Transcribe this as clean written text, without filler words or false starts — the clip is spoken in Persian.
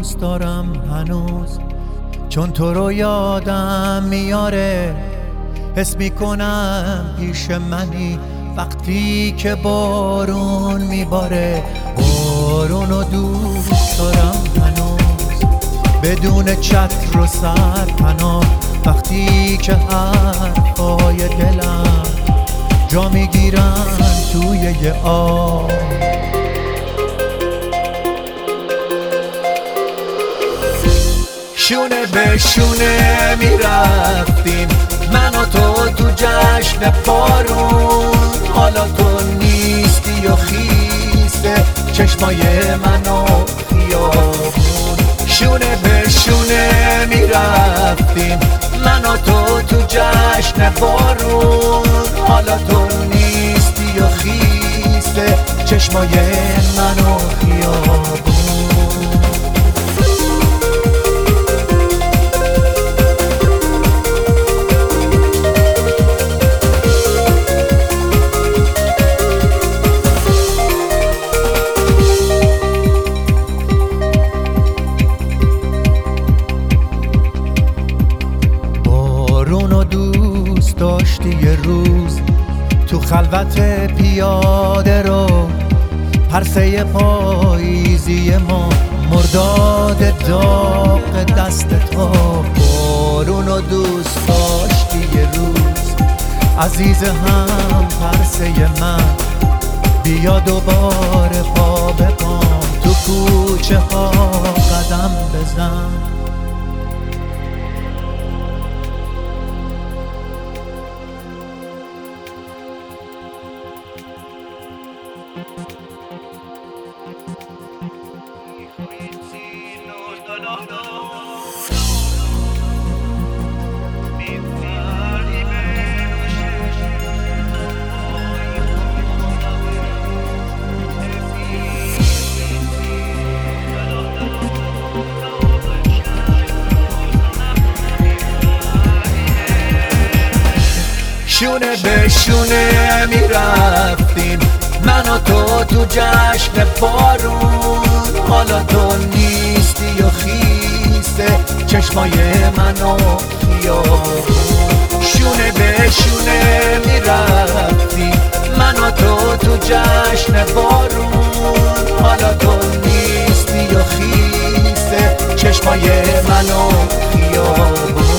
دوست دارم هنوز، چون تو رو یادم میاره. حس میکنم پیش منی وقتی که بارون میباره. بارونو دوست دارم هنوز، بدون چتر و سرپناه. وقتی که حرفای دلم جا میگیرن توی یه آب. شونه به شونه میرفتیم من و تو جشن بارون. حالا تو نیستی و خیسه چشمای من و خیابون. شونه به شونه میرفتیم من و تو جشن بارون. حالا تو نیستی و خیسه چشمای من و خیابون. بارونو دوست داشتی یه روز، تو خلوت پیاده رو پرسه پاییزی ما، مرداد داغ دست تو. بارونو دوست داشتی یه روز عزیز هم پرسه من، بیا دوباره پا به پام تو کوچه ها قدم بزن. شونه به شونه میرفتیم من و تو جشن بارون. حالا تو نیستی و خیسه چشمای من و خیابون. شونه به شونه میرفتیم من و تو جشن بارون. حالا تو نیستی و خیسه چشمای من و خیابون.